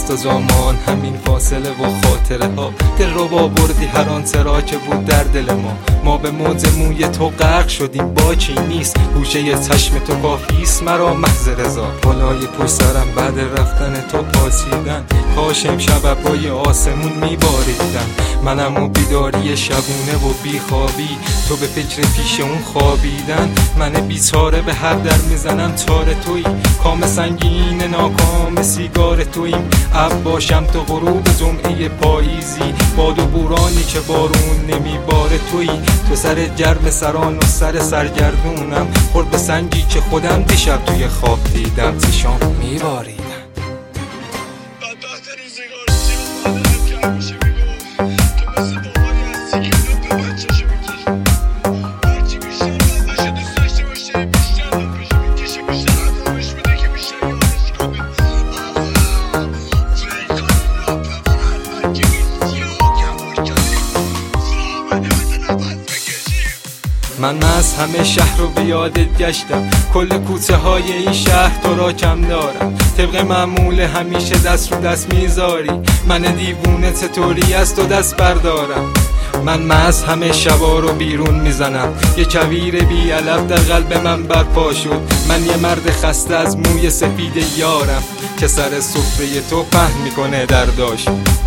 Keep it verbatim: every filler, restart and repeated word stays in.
است و زمان، همین فاصله و خاطره ها. دل رو با بردی هر آنچه را که بود در دل ما. ما به موج موی تو غرق شدیم، باکی نیست گوشه چشم تو کافیست مرا محض رضا. بالای پشت سرم بعد رفتن تو پاسیدن، کاش امشب ابرای آسمون میباریدن. منم و بیداری شبونه و بیخوابی، تو به فکر پیش اون خوابیدن. من بیچاره به هر در میزنم چاره تویی، کام سنگین ناکام سیگار توییم. اب باشم تو غروب جمعه پاییزی، باد و بورانی که بارون نمیباره تویی. تو سر جرم سران و سر سرگردونم، خورد به سنگی که خودم دیشب توی خواب دیدم چشام میباریدن. من از همه شهر رو به یادت گشتم، کل کوچه های این شهر تو را کم دارم. طبق معمول همیشه دست رو دست میذاری، من دیوونه چطوری از تو دست بردارم. من از همه شبا رو بیرون میزنم، یه کویر بی علف در قلب من برپا شد. من یه مرد خسته از موی سفید یارم، که سر سفره تو پهن میکنه درداش.